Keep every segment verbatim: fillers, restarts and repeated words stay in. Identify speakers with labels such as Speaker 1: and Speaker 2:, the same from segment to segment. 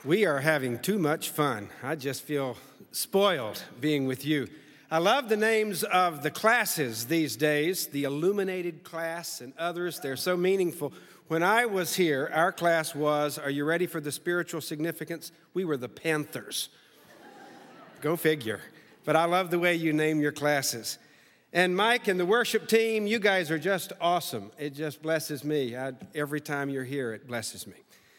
Speaker 1: We are having too much fun. I just feel spoiled being with you. I love the names of the classes these days, the Illuminated class and others. They're so meaningful. When I was here, our class was, are you ready for the spiritual significance? We were the Panthers. Go figure. But I love the way you name your classes. And Mike and the worship team, you guys are just awesome. It just blesses me. I, every time you're here, it blesses me.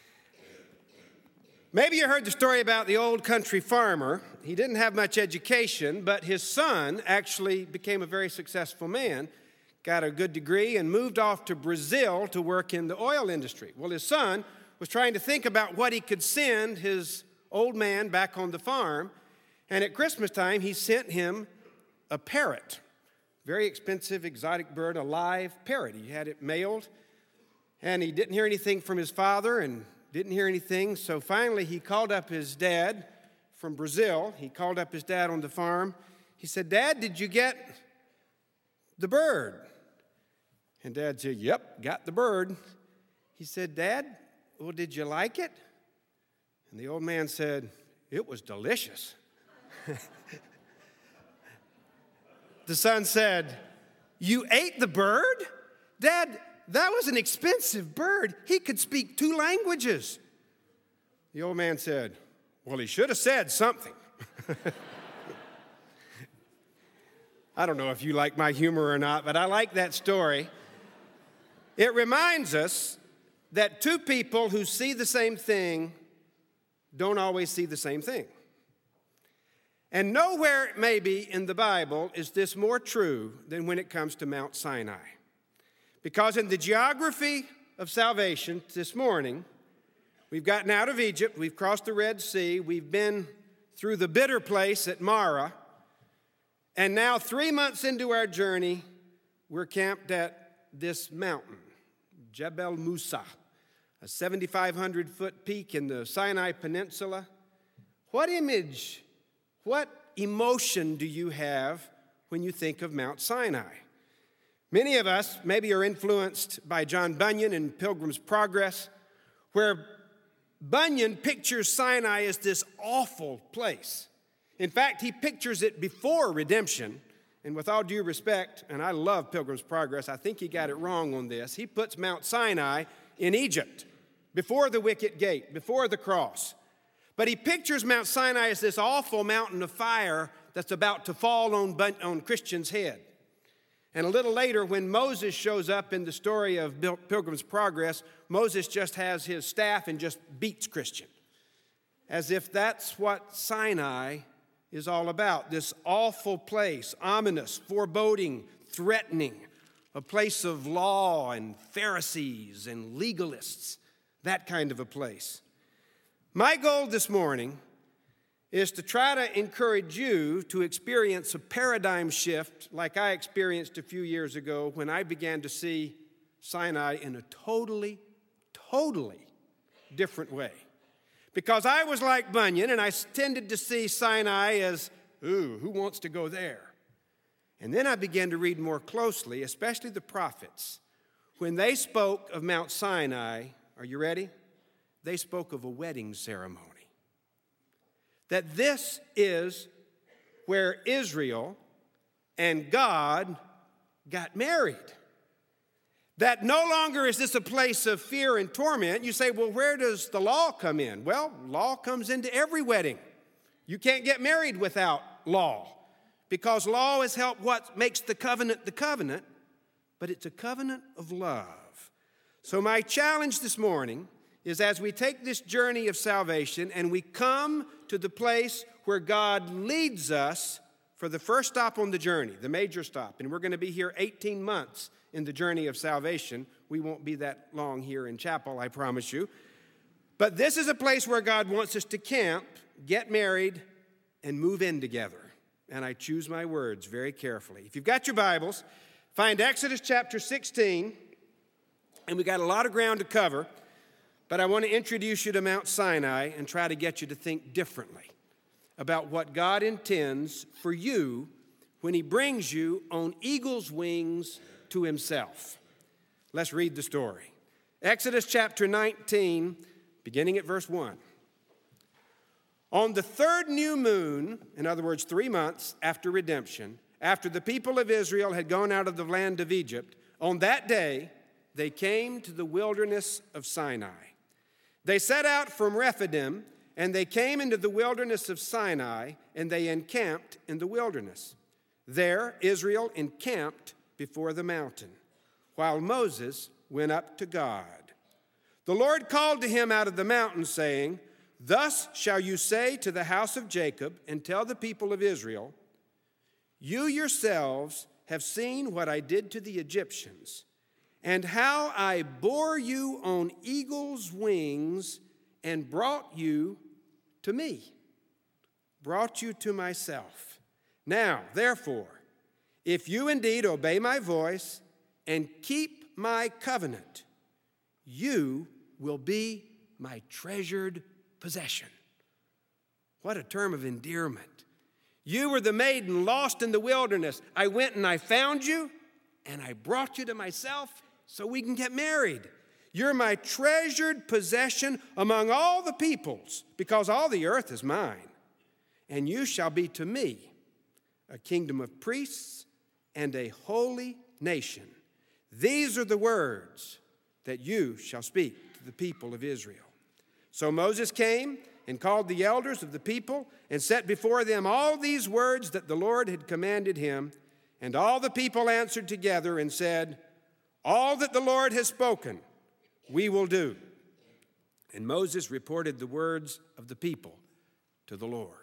Speaker 1: Maybe you heard the story about the old country farmer. He didn't have much education, but his son actually became a very successful man, got a good degree, and moved off to Brazil to work in the oil industry. Well, his son was trying to think about what he could send his old man back on the farm, and at Christmas time, he sent him a parrot, very expensive, exotic bird, a live parrot. He had it mailed, and he didn't hear anything from his father, and Didn't hear anything, so finally he called up his dad from Brazil. He called up his dad on the farm. He said, "Dad, did you get the bird?" And Dad said, "Yep, got the bird." He said, "Dad, well, did you like it?" And the old man said, "It was delicious." The son said, "You ate the bird? Dad, that was an expensive bird. He could speak two languages." The old man said, "Well, he should have said something." I don't know if you like my humor or not, but I like that story. It reminds us that two people who see the same thing don't always see the same thing. And nowhere, maybe, in the Bible is this more true than when it comes to Mount Sinai. Because in the geography of salvation this morning, we've gotten out of Egypt, we've crossed the Red Sea, we've been through the bitter place at Marah, and now three months into our journey, we're camped at this mountain, Jebel Musa, a seventy-five hundred foot peak in the Sinai Peninsula. What image, what emotion do you have when you think of Mount Sinai? Many of us maybe are influenced by John Bunyan in Pilgrim's Progress, where Bunyan pictures Sinai as this awful place. In fact, he pictures it before redemption, and with all due respect, and I love Pilgrim's Progress, I think he got it wrong on this. He puts Mount Sinai in Egypt, before the wicket gate, before the cross. But he pictures Mount Sinai as this awful mountain of fire that's about to fall on, on Christian's head. And a little later, when Moses shows up in the story of Pilgrim's Progress, Moses just has his staff and just beats Christian, as if that's what Sinai is all about, this awful place, ominous, foreboding, threatening, a place of law and Pharisees and legalists, that kind of a place. My goal this morning is to try to encourage you to experience a paradigm shift like I experienced a few years ago when I began to see Sinai in a totally, totally different way. Because I was like Bunyan, and I tended to see Sinai as, ooh, who wants to go there? And then I began to read more closely, especially the prophets. When they spoke of Mount Sinai, are you ready? They spoke of a wedding ceremony. That this is where Israel and God got married. That no longer is this a place of fear and torment. You say, well, where does the law come in? Well, law comes into every wedding. You can't get married without law, because law is help what makes the covenant the covenant, but it's a covenant of love. So my challenge this morning is, as we take this journey of salvation and we come to the place where God leads us for the first stop on the journey, the major stop, and we're going to be here eighteen months in the journey of salvation. We won't be that long here in chapel, I promise you. But this is a place where God wants us to camp, get married, and move in together. And I choose my words very carefully. If you've got your Bibles, find Exodus chapter sixteen, and we got a lot of ground to cover. But I want to introduce you to Mount Sinai and try to get you to think differently about what God intends for you when he brings you on eagle's wings to himself. Let's read the story. Exodus chapter nineteen, beginning at verse one. On the third new moon, in other words, three months after redemption, after the people of Israel had gone out of the land of Egypt, on that day they came to the wilderness of Sinai. They set out from Rephidim, and they came into the wilderness of Sinai, and they encamped in the wilderness. There Israel encamped before the mountain, while Moses went up to God. The Lord called to him out of the mountain, saying, "Thus shall you say to the house of Jacob, and tell the people of Israel, you yourselves have seen what I did to the Egyptians, and how I bore you on eagle's wings and brought you to me, brought you to myself. Now, therefore, if you indeed obey my voice and keep my covenant, you will be my treasured possession." What a term of endearment. You were the maiden lost in the wilderness. I went and I found you, and I brought you to myself so we can get married. You're my treasured possession among all the peoples, because all the earth is mine. And you shall be to me a kingdom of priests and a holy nation. These are the words that you shall speak to the people of Israel. So Moses came and called the elders of the people and set before them all these words that the Lord had commanded him. And all the people answered together and said, "All that the Lord has spoken, we will do." And Moses reported the words of the people to the Lord.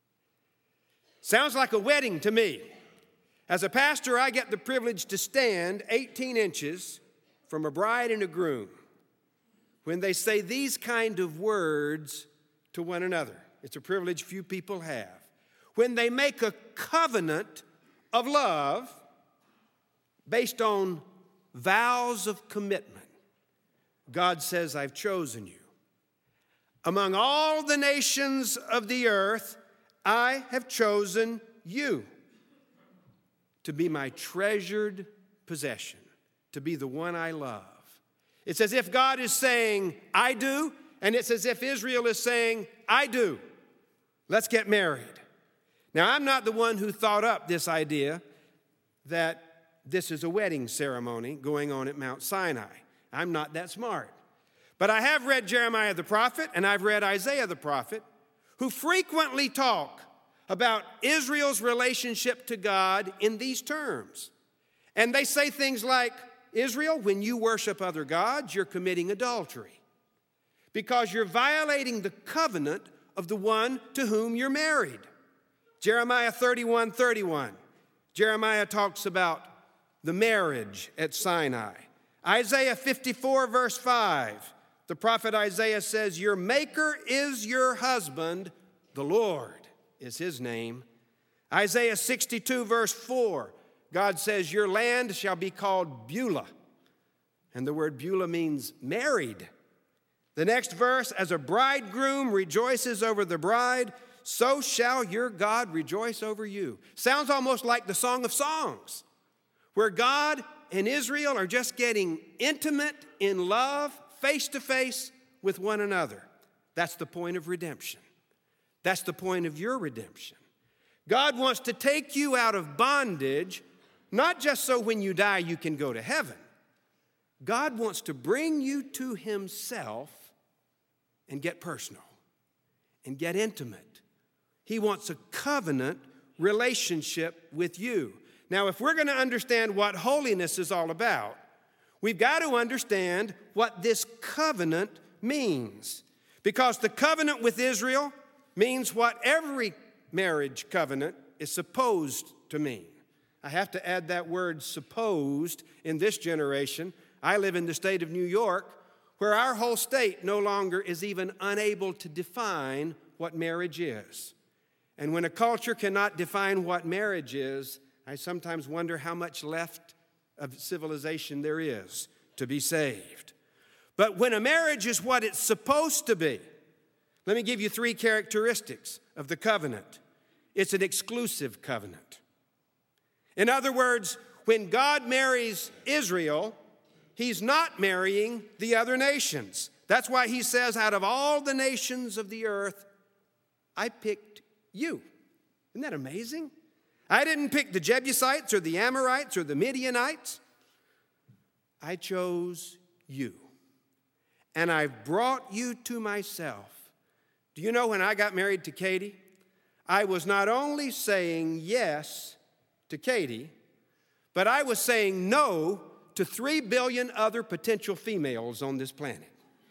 Speaker 1: Sounds like a wedding to me. As a pastor, I get the privilege to stand eighteen inches from a bride and a groom when they say these kind of words to one another. It's a privilege few people have. When they make a covenant of love based on vows of commitment, God says, "I've chosen you. Among all the nations of the earth, I have chosen you to be my treasured possession, to be the one I love." It's as if God is saying, "I do," and it's as if Israel is saying, "I do. Let's get married." Now, I'm not the one who thought up this idea that this is a wedding ceremony going on at Mount Sinai. I'm not that smart. But I have read Jeremiah the prophet, and I've read Isaiah the prophet, who frequently talk about Israel's relationship to God in these terms. And they say things like, Israel, when you worship other gods, you're committing adultery because you're violating the covenant of the one to whom you're married. Jeremiah thirty-one thirty-one. Jeremiah talks about the marriage at Sinai. Isaiah fifty-four verse five. The prophet Isaiah says, "Your maker is your husband, the Lord is his name." Isaiah sixty-two verse four, God says, "Your land shall be called Beulah." And the word Beulah means married. The next verse, "As a bridegroom rejoices over the bride, so shall your God rejoice over you." Sounds almost like the Song of Songs, where God and Israel are just getting intimate in love, face to face with one another. That's the point of redemption. That's the point of your redemption. God wants to take you out of bondage, not just so when you die you can go to heaven. God wants to bring you to himself and get personal and get intimate. He wants a covenant relationship with you. Now, if we're going to understand what holiness is all about, we've got to understand what this covenant means. Because the covenant with Israel means what every marriage covenant is supposed to mean. I have to add that word supposed in this generation. I live in the state of New York, where our whole state no longer is even unable to define what marriage is. And when a culture cannot define what marriage is, I sometimes wonder how much left of civilization there is to be saved. But when a marriage is what it's supposed to be, let me give you three characteristics of the covenant. It's an exclusive covenant. In other words, when God marries Israel, he's not marrying the other nations. That's why he says, out of all the nations of the earth, I picked you. Isn't that amazing? I didn't pick the Jebusites or the Amorites or the Midianites. I chose you. And I've brought you to myself. Do you know when I got married to Katie, I was not only saying yes to Katie, but I was saying no to three billion other potential females on this planet.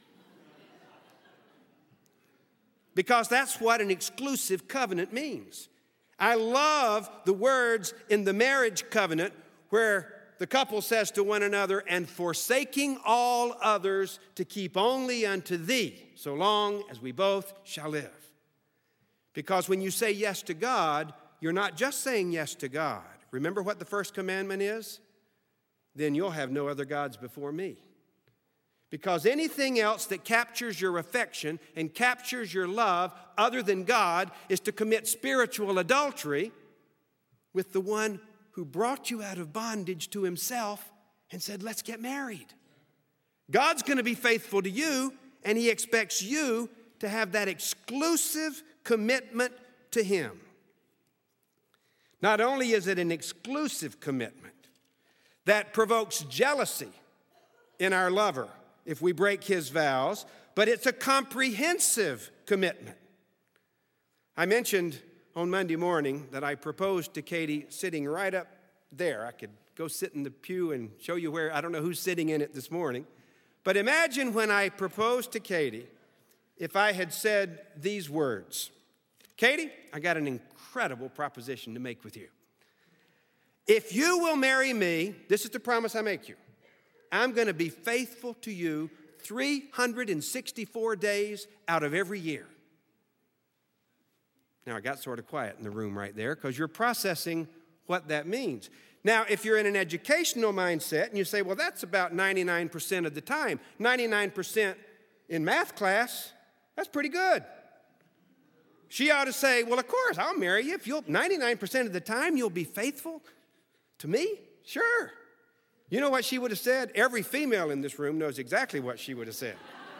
Speaker 1: Because that's what an exclusive covenant means. I love the words in the marriage covenant where the couple says to one another, and forsaking all others to keep only unto thee, so long as we both shall live. Because when you say yes to God, you're not just saying yes to God. Remember what the first commandment is? Then you'll have no other gods before me. Because anything else that captures your affection and captures your love other than God is to commit spiritual adultery with the one who brought you out of bondage to himself and said, let's get married. God's going to be faithful to you, and he expects you to have that exclusive commitment to him. Not only is it an exclusive commitment that provokes jealousy in our lover if we break his vows, but it's a comprehensive commitment. I mentioned on Monday morning that I proposed to Katie sitting right up there. I could go sit in the pew and show you where, I don't know who's sitting in it this morning. But imagine when I proposed to Katie, if I had said these words, Katie, I got an incredible proposition to make with you. If you will marry me, this is the promise I make you. I'm going to be faithful to you three hundred sixty-four days out of every year. Now, I got sort of quiet in the room right there because you're processing what that means. Now, if you're in an educational mindset and you say, well, that's about ninety-nine percent of the time, ninety-nine percent in math class, that's pretty good. She ought to say, well, of course, I'll marry you. If you'll ninety-nine percent of the time you'll be faithful to me, sure. You know what she would have said? Every female in this room knows exactly what she would have said.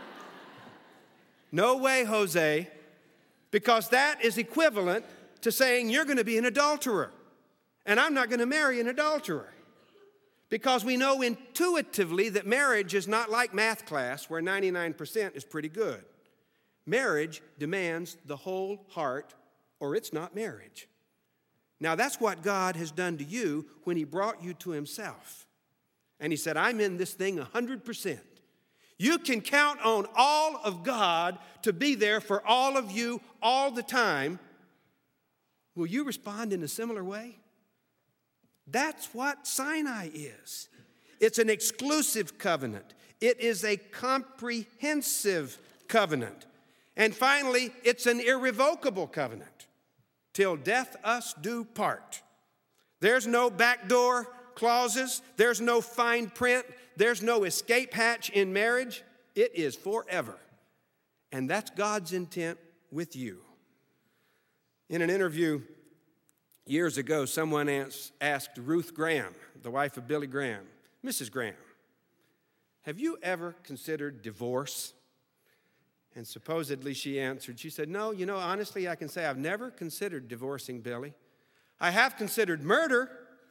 Speaker 1: No way, Jose, because that is equivalent to saying you're going to be an adulterer, and I'm not going to marry an adulterer. Because we know intuitively that marriage is not like math class where ninety-nine percent is pretty good. Marriage demands the whole heart, or it's not marriage. Now, that's what God has done to you when he brought you to himself. And he said, I'm in this thing one hundred percent. You can count on all of God to be there for all of you all the time. Will you respond in a similar way? That's what Sinai is. It's an exclusive covenant. It is a comprehensive covenant. And finally, it's an irrevocable covenant. Till death us do part. There's no backdoor clauses. There's no fine print. There's no escape hatch in marriage. It is forever. And that's God's intent with you. In an interview years ago, someone asked Ruth Graham, the wife of Billy Graham, Missus Graham, have you ever considered divorce? And supposedly she answered, she said, no, you know, honestly, I can say I've never considered divorcing Billy. I have considered murder,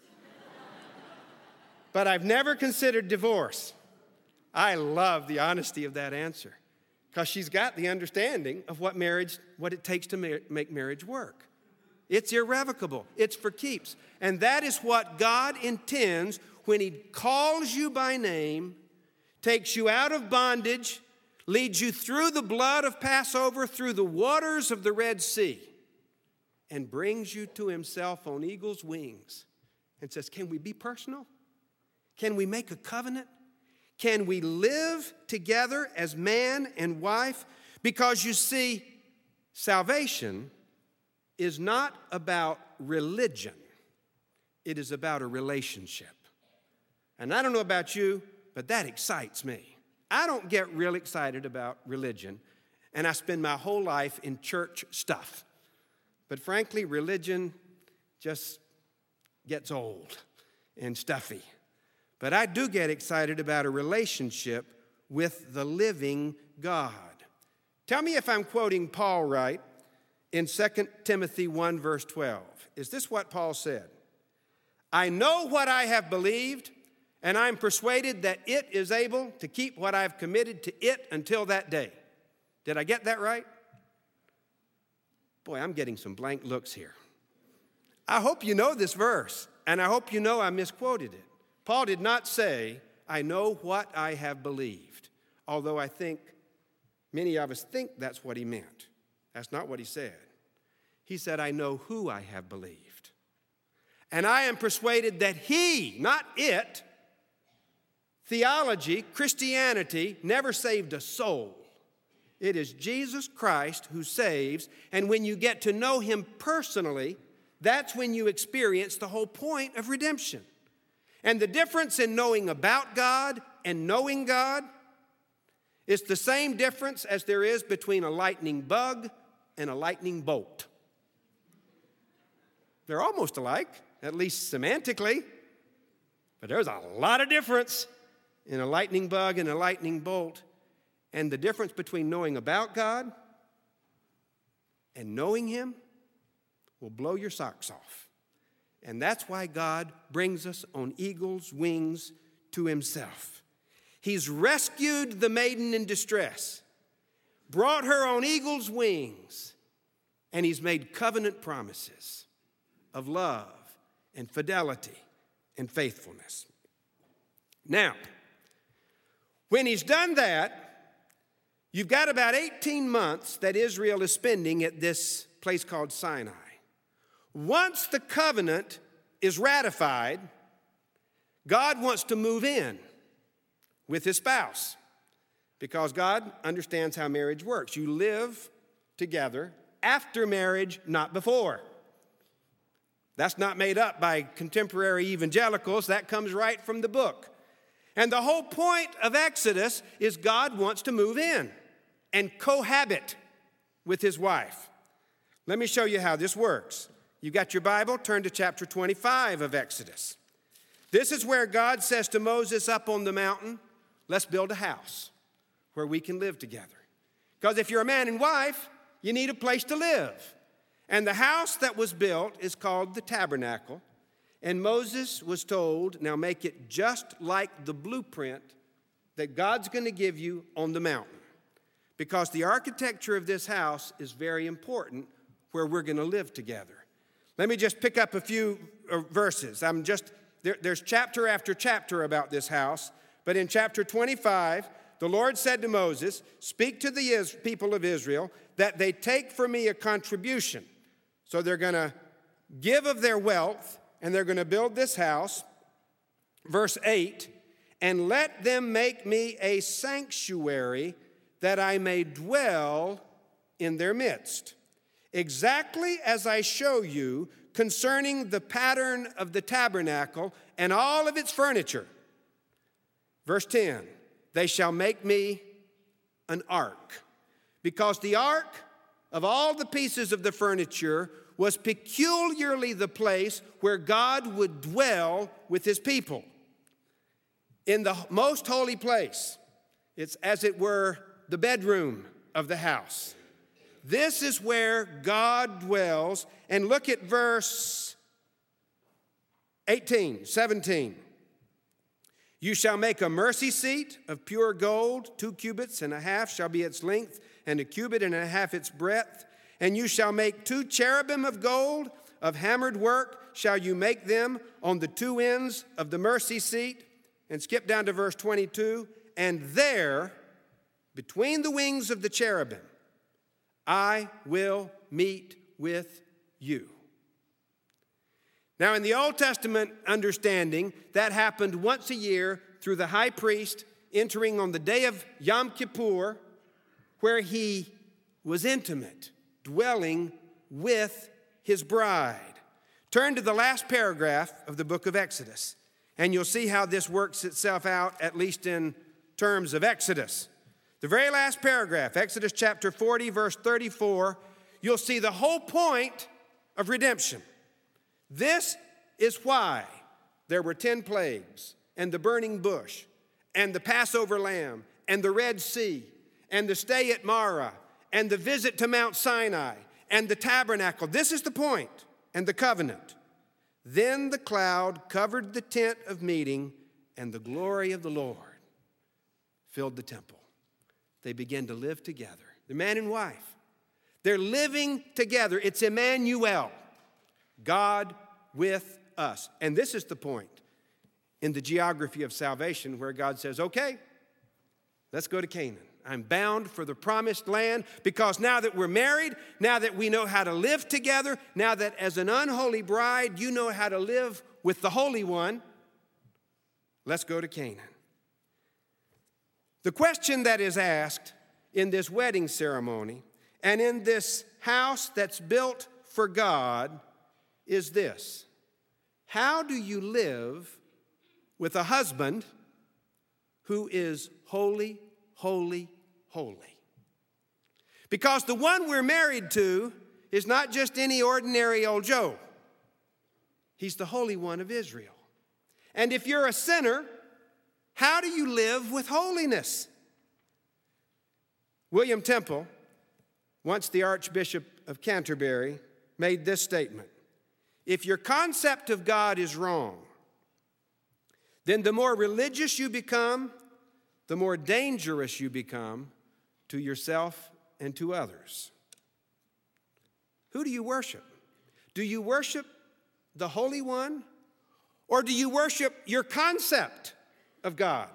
Speaker 1: but I've never considered divorce. I love the honesty of that answer because she's got the understanding of what marriage, what it takes to ma- make marriage work. It's irrevocable. It's for keeps. And that is what God intends when he calls you by name, takes you out of bondage, leads you through the blood of Passover, through the waters of the Red Sea, and brings you to himself on eagle's wings and says, can we be personal? Can we make a covenant? Can we live together as man and wife? Because you see, salvation is not about religion. It is about a relationship. And I don't know about you, but that excites me. I don't get real excited about religion, and I spend my whole life in church stuff. But frankly, religion just gets old and stuffy. But I do get excited about a relationship with the living God. Tell me if I'm quoting Paul right in Second Timothy one, verse twelve. Is this what Paul said? I know what I have believed, and I'm persuaded that it is able to keep what I've committed to it until that day. Did I get that right? Boy, I'm getting some blank looks here. I hope you know this verse, and I hope you know I misquoted it. Paul did not say, I know what I have believed, although I think many of us think that's what he meant. That's not what he said. He said, I know who I have believed. And I am persuaded that he, not it, theology, Christianity, never saved a soul. It is Jesus Christ who saves, and when you get to know him personally, that's when you experience the whole point of redemption. And the difference in knowing about God and knowing God is the same difference as there is between a lightning bug and a lightning bolt. They're almost alike, at least semantically, but there's a lot of difference in a lightning bug and a lightning bolt. And the difference between knowing about God and knowing him will blow your socks off. And that's why God brings us on eagle's wings to himself. He's rescued the maiden in distress, brought her on eagle's wings, and he's made covenant promises of love and fidelity and faithfulness. Now, when he's done that, you've got about eighteen months that Israel is spending at this place called Sinai. Once the covenant is ratified, God wants to move in with his spouse because God understands how marriage works. You live together after marriage, not before. That's not made up by contemporary evangelicals. That comes right from the book. And the whole point of Exodus is God wants to move in and cohabit with his wife. Let me show you how this works. You got your Bible? Turn to chapter twenty-five of Exodus. This is where God says to Moses up on the mountain, let's build a house where we can live together. Because if you're a man and wife, you need a place to live. And the house that was built is called the tabernacle. And Moses was told, now make it just like the blueprint that God's going to give you on the mountain. Because the architecture of this house is very important where we're going to live together. Let me just pick up a few verses. I'm just there, there's chapter after chapter about this house. But in chapter twenty-five, the Lord said to Moses, speak to the people of Israel that they take for me a contribution. So they're going to give of their wealth, and they're going to build this house. Verse eight, and let them make me a sanctuary that I may dwell in their midst, exactly as I show you concerning the pattern of the tabernacle and all of its furniture. Verse ten, they shall make me an ark, because the ark of all the pieces of the furniture was peculiarly the place where God would dwell with his people. In the most holy place, it's as it were the bedroom of the house. This is where God dwells. And look at verse eighteen, seventeen. You shall make a mercy seat of pure gold, two cubits and a half shall be its length, and a cubit and a half its breadth. And you shall make two cherubim of gold, of hammered work shall you make them on the two ends of the mercy seat. And skip down to verse twenty-two. And there, between the wings of the cherubim, I will meet with you. Now, in the Old Testament understanding, that happened once a year through the high priest entering on the day of Yom Kippur, where he was intimate, dwelling with his bride. Turn to the last paragraph of the book of Exodus, and you'll see how this works itself out, at least in terms of Exodus. The very last paragraph, Exodus chapter forty, verse thirty-four, you'll see the whole point of redemption. This is why there were ten plagues, and the burning bush, and the Passover lamb, and the Red Sea, and the stay at Marah, and the visit to Mount Sinai, and the tabernacle. This is the point, and the covenant. Then the cloud covered the tent of meeting, and the glory of the Lord filled the temple. They began to live together. The man and wife. They're living together. It's Emmanuel, God with us. And this is the point in the geography of salvation where God says, okay, let's go to Canaan. I'm bound for the promised land because now that we're married, now that we know how to live together, now that as an unholy bride you know how to live with the Holy One, let's go to Canaan. The question that is asked in this wedding ceremony and in this house that's built for God is this: how do you live with a husband who is holy, holy, holy? Because the one we're married to is not just any ordinary old Joe. He's the Holy One of Israel. And if you're a sinner, how do you live with holiness? William Temple, once the Archbishop of Canterbury, made this statement: if your concept of God is wrong, then the more religious you become, the more dangerous you become to yourself and to others. Who do you worship? Do you worship the Holy One, or do you worship your concept of God?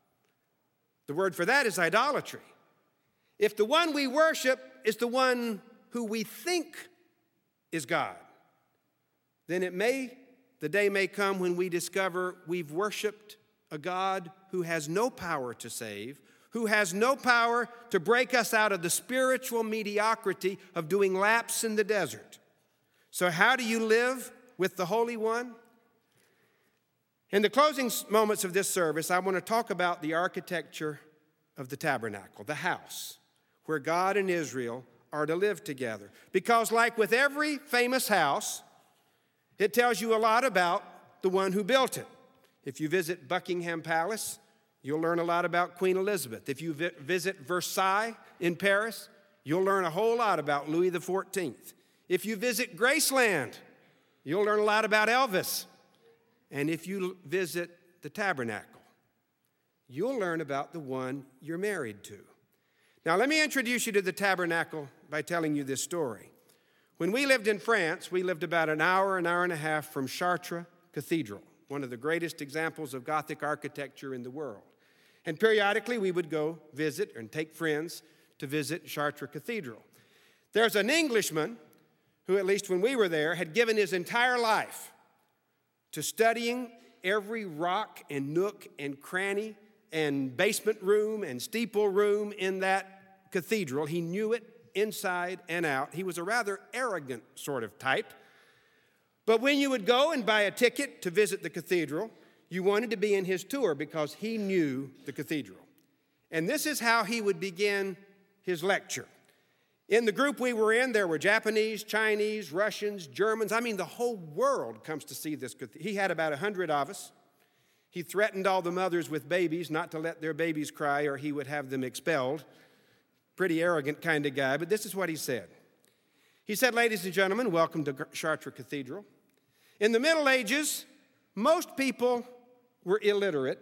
Speaker 1: The word for that is idolatry. If the one we worship is the one who we think is God, then it may, the day may come when we discover we've worshiped a God who has no power to save, who has no power to break us out of the spiritual mediocrity of doing laps in the desert. So how do you live with the Holy One? In the closing moments of this service, I want to talk about the architecture of the tabernacle, the house, where God and Israel are to live together. Because like with every famous house, it tells you a lot about the one who built it. If you visit Buckingham Palace, you'll learn a lot about Queen Elizabeth. If you vi- visit Versailles in Paris, you'll learn a whole lot about Louis the fourteenth. If you visit Graceland, you'll learn a lot about Elvis. And if you visit the tabernacle, you'll learn about the one you're married to. Now, let me introduce you to the tabernacle by telling you this story. When we lived in France, we lived about an hour, an hour and a half from Chartres Cathedral, one of the greatest examples of Gothic architecture in the world. And periodically, we would go visit and take friends to visit Chartres Cathedral. There's an Englishman who, at least when we were there, had given his entire life to studying every rock and nook and cranny and basement room and steeple room in that cathedral. He knew it inside and out. He was a rather arrogant sort of type. But when you would go and buy a ticket to visit the cathedral, you wanted to be in his tour because he knew the cathedral. And this is how he would begin his lecture. In the group we were in, there were Japanese, Chinese, Russians, Germans. I mean, the whole world comes to see this cathedral. He had about a hundred of us. He threatened all the mothers with babies not to let their babies cry or he would have them expelled. Pretty arrogant kind of guy, but this is what he said. He said, "Ladies and gentlemen, welcome to Chartres Cathedral. In the Middle Ages, most people were illiterate,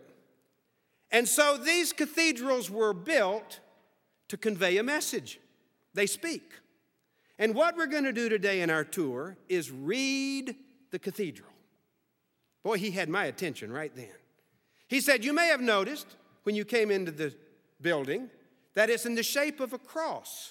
Speaker 1: and so these cathedrals were built to convey a message. They speak. And what we're going to do today in our tour is read the cathedral." Boy, he had my attention right then. He said, "You may have noticed when you came into the building that it's in the shape of a cross."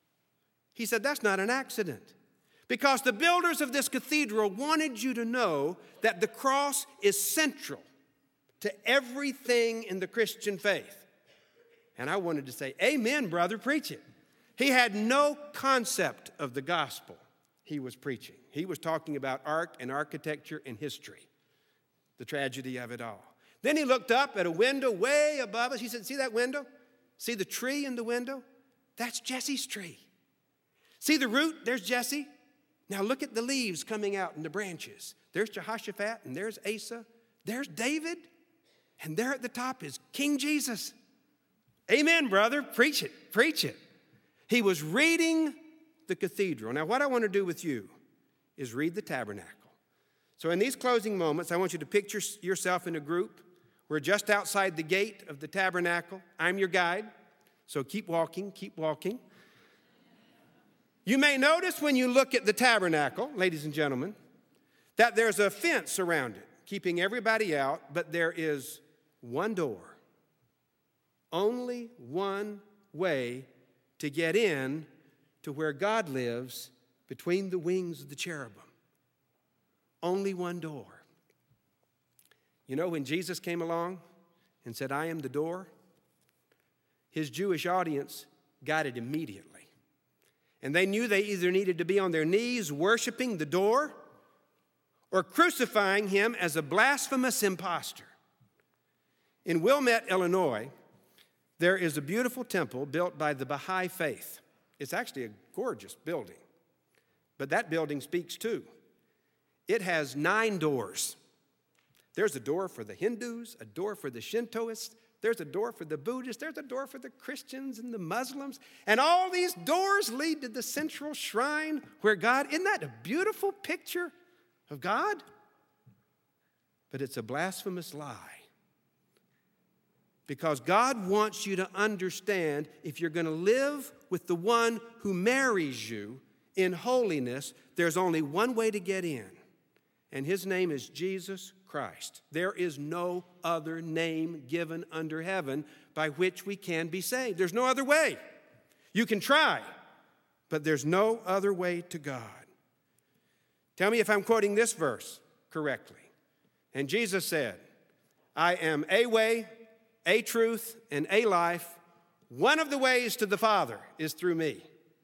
Speaker 1: He said, "That's not an accident. Because the builders of this cathedral wanted you to know that the cross is central to everything in the Christian faith." And I wanted to say, "Amen, brother, preach it." He had no concept of the gospel he was preaching. He was talking about art and architecture and history, the tragedy of it all. Then he looked up at a window way above us. He said, "See that window? See the tree in the window? That's Jesse's tree. See the root? There's Jesse. Now look at the leaves coming out in the branches. There's Jehoshaphat, and there's Asa. There's David, and there at the top is King Jesus." Amen, brother. Preach it. Preach it. He was reading the cathedral. Now, what I want to do with you is read the tabernacle. So in these closing moments, I want you to picture yourself in a group. We're just outside the gate of the tabernacle. I'm your guide, so keep walking, keep walking. You may notice when you look at the tabernacle, ladies and gentlemen, that there's a fence around it, keeping everybody out, but there is one door. Only one way to get in to where God lives between the wings of the cherubim. Only one door. You know, when Jesus came along and said, I am the door, his Jewish audience got it immediately. And they knew they either needed to be on their knees worshiping the door or crucifying him as a blasphemous impostor. In Wilmette, Illinois, there is a beautiful temple built by the Baha'i faith. It's actually a gorgeous building, but that building speaks too. It has nine doors. There's a door for the Hindus, a door for the Shintoists, there's a door for the Buddhists, there's a door for the Christians and the Muslims, and all these doors lead to the central shrine where God, isn't that a beautiful picture of God? But it's a blasphemous lie. Because God wants you to understand, if you're going to live with the one who marries you in holiness, there's only one way to get in. And his name is Jesus Christ. There is no other name given under heaven by which we can be saved. There's no other way. You can try, but there's no other way to God. Tell me if I'm quoting this verse correctly. And Jesus said, I am a way, a truth, and a life. One of the ways to the Father is through me.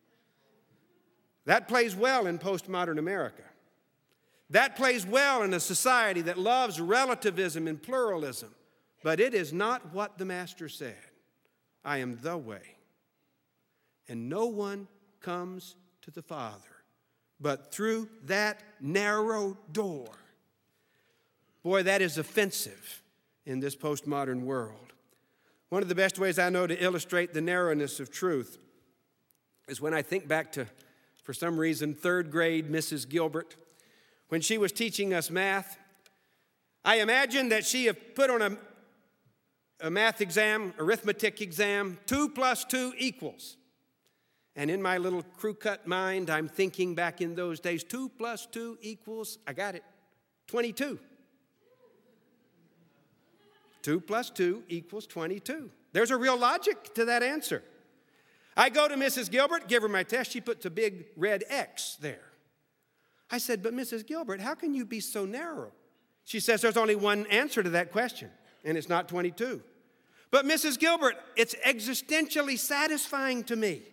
Speaker 1: That plays well in postmodern America. That plays well in a society that loves relativism and pluralism. But it is not what the Master said. I am the way. And no one comes to the Father but through that narrow door. Boy, that is offensive in this postmodern world. One of the best ways I know to illustrate the narrowness of truth is when I think back to, for some reason, third grade Missus Gilbert. When she was teaching us math, I imagine that she had put on a, a math exam, arithmetic exam, two plus two equals. And in my little crew-cut mind, I'm thinking back in those days, two plus two equals, I got it, twenty-two. Two plus two equals twenty-two. There's a real logic to that answer. I go to Missus Gilbert, give her my test. She puts a big red X there. I said, but Missus Gilbert, how can you be so narrow? She says, there's only one answer to that question, and it's not twenty-two. But Missus Gilbert, it's existentially satisfying to me.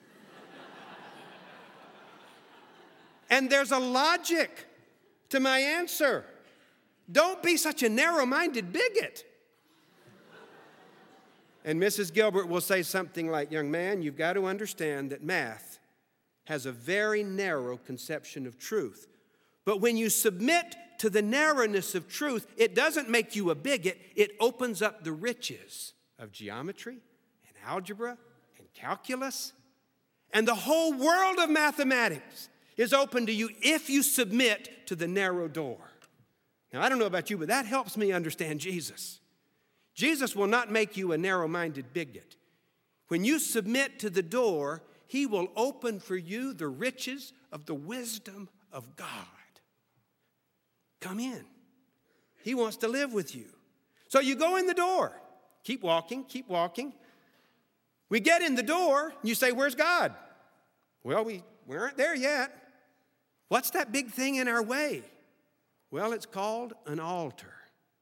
Speaker 1: And there's a logic to my answer. Don't be such a narrow-minded bigot. And Missus Gilbert will say something like, young man, you've got to understand that math has a very narrow conception of truth. But when you submit to the narrowness of truth, it doesn't make you a bigot. It opens up the riches of geometry and algebra and calculus. And the whole world of mathematics is open to you if you submit to the narrow door. Now, I don't know about you, but that helps me understand Jesus. Jesus will not make you a narrow-minded bigot. When you submit to the door, he will open for you the riches of the wisdom of God. Come in. He wants to live with you. So you go in the door. Keep walking, keep walking. We get in the door, you say, where's God? Well, we, we aren't there yet. What's that big thing in our way? Well, it's called an altar.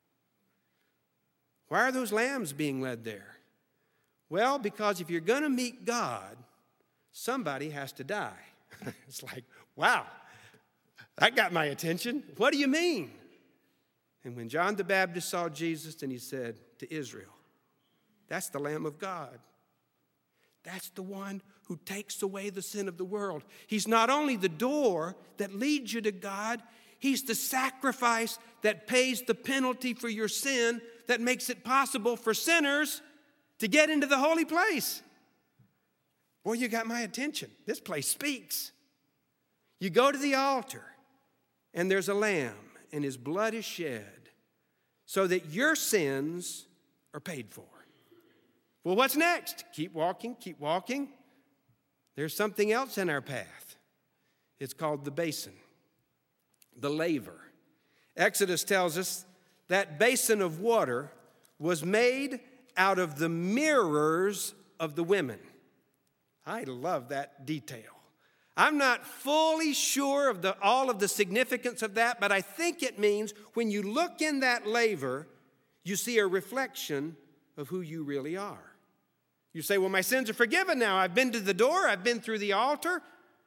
Speaker 1: Why are those lambs being led there? Well, because if you're going to meet God, somebody has to die. It's like, wow, that got my attention. What do you mean? And when John the Baptist saw Jesus, and he said to Israel, that's the Lamb of God. That's the one who takes away the sin of the world. He's not only the door that leads you to God, he's the sacrifice that pays the penalty for your sin, that makes it possible for sinners to get into the holy place. Boy, you got my attention. This place speaks. You go to the altar, and there's a lamb, and his blood is shed so that your sins are paid for. Well, what's next? Keep walking, keep walking. There's something else in our path. It's called the basin, the laver. Exodus tells us that basin of water was made out of the mirrors of the women. I love that detail. I'm not fully sure of the, all of the significance of that, but I think it means when you look in that laver, you see a reflection of who you really are. You say, well, my sins are forgiven now. I've been to the door. I've been through the altar.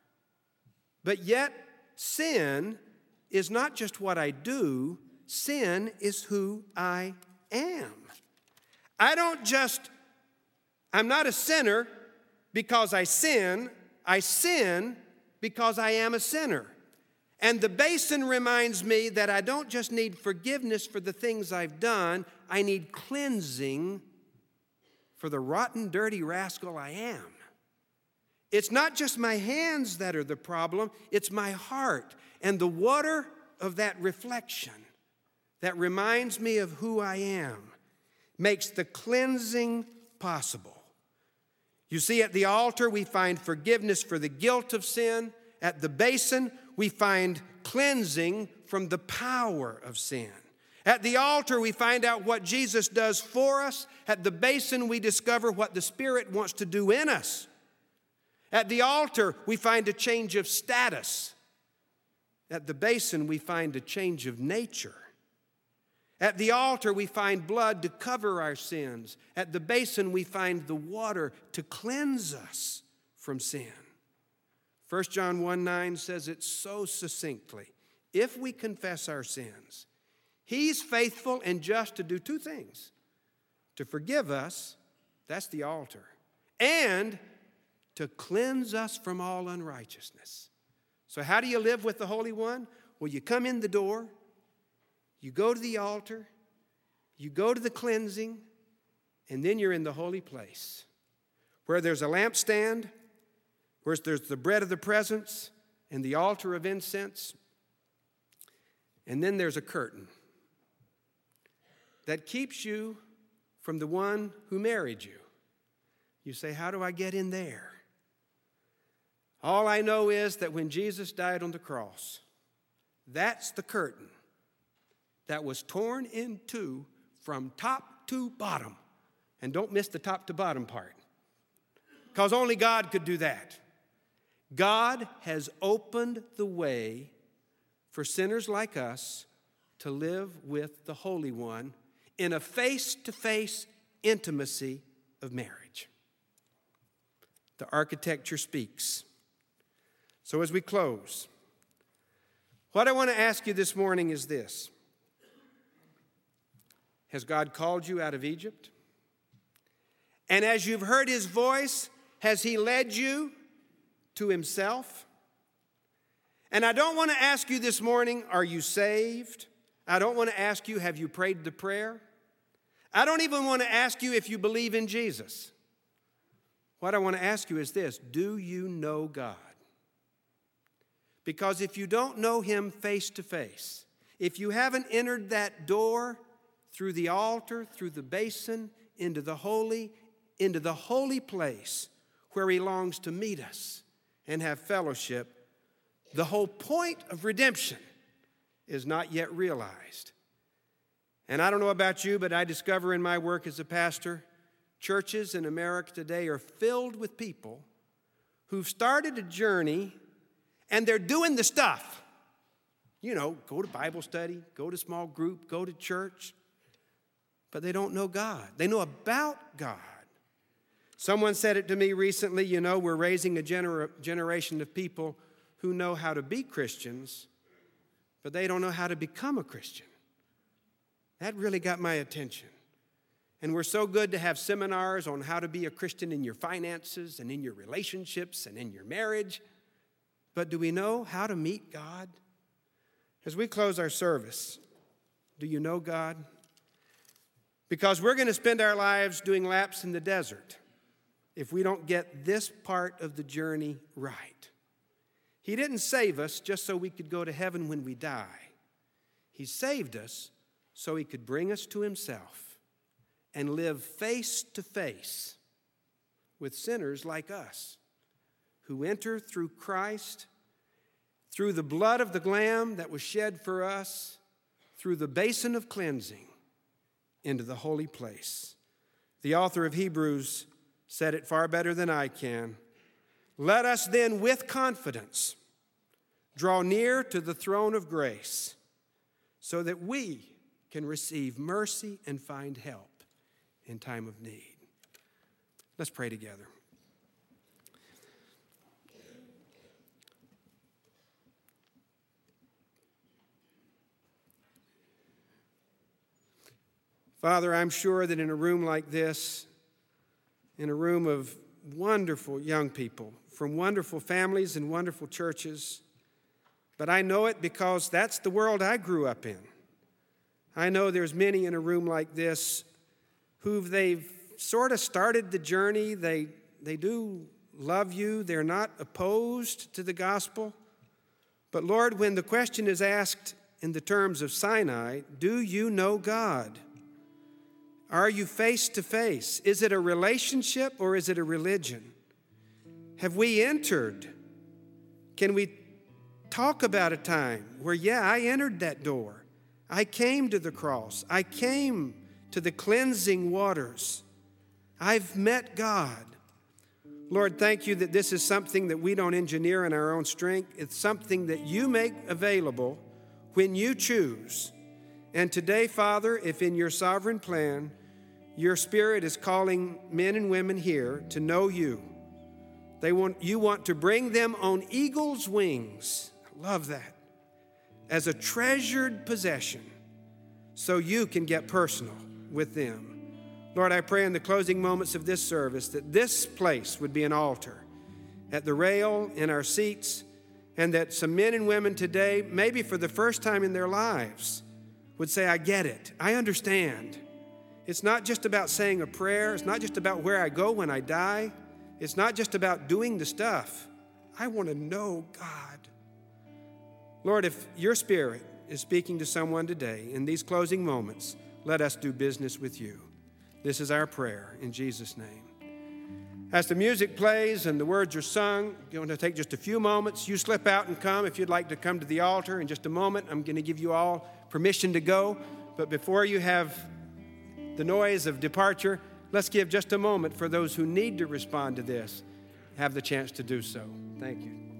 Speaker 1: But yet, sin is not just what I do. Sin is who I am. I don't just, I'm not a sinner because I sin. I sin because I am a sinner. And the basin reminds me that I don't just need forgiveness for the things I've done. I need cleansing for the rotten, dirty rascal I am. It's not just my hands that are the problem. It's my heart and the water of that reflection that reminds me of who I am makes the cleansing possible. You see, at the altar, we find forgiveness for the guilt of sin. At the basin, we find cleansing from the power of sin. At the altar, we find out what Jesus does for us. At the basin, we discover what the Spirit wants to do in us. At the altar, we find a change of status. At the basin, we find a change of nature. At the altar, we find blood to cover our sins. At the basin, we find the water to cleanse us from sin. First John one nine says it so succinctly. If we confess our sins, He's faithful and just to do two things. To forgive us, that's the altar, and to cleanse us from all unrighteousness. So how do you live with the Holy One? Well, you come in the door, you go to the altar, you go to the cleansing, and then you're in the holy place where there's a lampstand, where there's the bread of the presence and the altar of incense, and then there's a curtain that keeps you from the one who married you. You say, how do I get in there? All I know is that when Jesus died on the cross, that's the curtain that was torn in two from top to bottom. And don't miss the top to bottom part, because only God could do that. God has opened the way for sinners like us to live with the Holy One in a face-to-face intimacy of marriage. The architecture speaks. So as we close, what I want to ask you this morning is this. Has God called you out of Egypt? And as you've heard His voice, has He led you to Himself? And I don't want to ask you this morning, are you saved? I don't want to ask you, have you prayed the prayer? I don't even want to ask you if you believe in Jesus. What I want to ask you is this: do you know God? Because if you don't know Him face to face, if you haven't entered that door through the altar, through the basin, into the holy, into the holy place where He longs to meet us and have fellowship, the whole point of redemption is not yet realized. And I don't know about you, but I discover in my work as a pastor, churches in America today are filled with people who've started a journey and they're doing the stuff. You know, go to Bible study, go to small group, go to church, but they don't know God. They know about God. Someone said it to me recently, you know, we're raising a gener- generation of people who know how to be Christians, but they don't know how to become a Christian. That really got my attention. And we're so good to have seminars on how to be a Christian in your finances and in your relationships and in your marriage. But do we know how to meet God? As we close our service, do you know God? Because we're going to spend our lives doing laps in the desert. if we don't get this part of the journey right. He didn't save us just so we could go to heaven when we die. He saved us so he could bring us to himself and live face to face with sinners like us who enter through Christ, through the blood of the Lamb that was shed for us, through the basin of cleansing into the holy place. The author of Hebrews said it far better than I can. Let us then with confidence draw near to the throne of grace so that we can receive mercy and find help in time of need. Let's pray together. Father, I'm sure that in a room like this, in a room of wonderful young people from wonderful families and wonderful churches, but I know it because that's the world I grew up in. I know there's many in a room like this who they've sort of started the journey. They, they do love you. They're not opposed to the gospel. But Lord, when the question is asked in the terms of Sinai, do you know God? Are you face to face? Is it a relationship or is it a religion? Have we entered? Can we talk about a time where, yeah, I entered that door. I came to the cross. I came to the cleansing waters. I've met God. Lord, thank you that this is something that we don't engineer in our own strength. It's something that you make available when you choose. And today, Father, if in your sovereign plan, your Spirit is calling men and women here to know you, they want, you want to bring them on eagle's wings. I love that. As a treasured possession, so you can get personal with them. Lord, I pray in the closing moments of this service that this place would be an altar at the rail, in our seats, and that some men and women today, maybe for the first time in their lives, would say, I get it. I understand. It's not just about saying a prayer. It's not just about where I go when I die. It's not just about doing the stuff. I want to know God. Lord, if your Spirit is speaking to someone today in these closing moments, let us do business with you. This is our prayer in Jesus' name. As the music plays and the words are sung, you're going to take just a few moments. You slip out and come if you'd like to come to the altar in just a moment. I'm going to give you all permission to go. But before you have the noise of departure, let's give just a moment for those who need to respond to this, have the chance to do so. Thank you.